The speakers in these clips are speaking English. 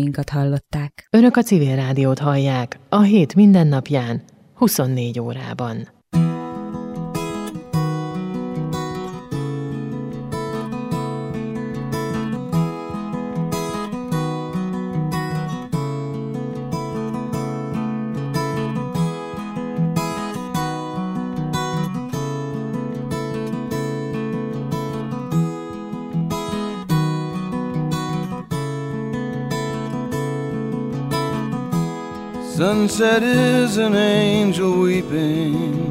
műsorainkat hallották. Önök a Civil Rádiót hallják a hét mindennapján, 24 órában. Sunset is an angel weeping,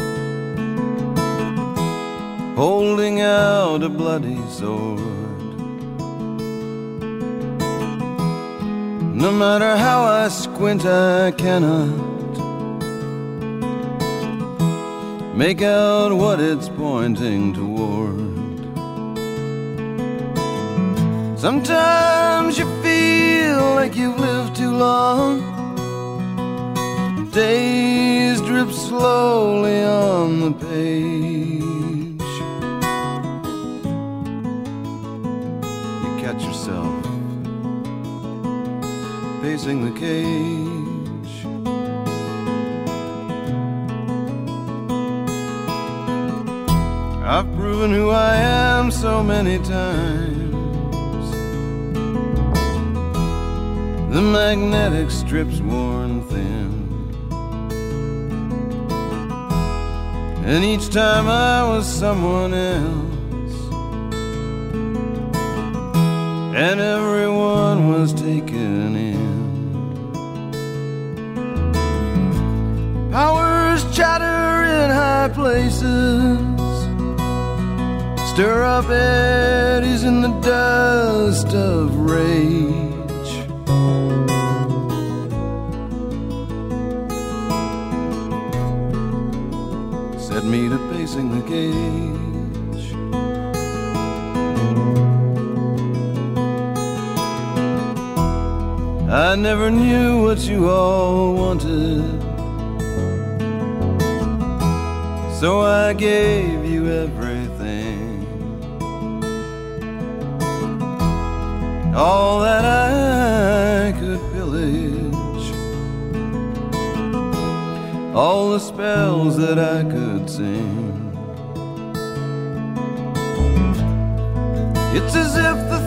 holding out a bloody sword. No matter how I squint, I cannot make out what it's pointing toward. Sometimes you feel like you've lived too long. Days drip slowly on the page. You catch yourself pacing the cage. I've proven who I am so many times. The magnetic strip's worn thin, and each time I was someone else, and everyone was taken in. Powers chatter in high places, stir up eddies in the dust of rage. Set me to pacing the cage. I never knew what you all wanted, so I gave you everything, all that I could pillage, all the spells that I could sing. It's as if the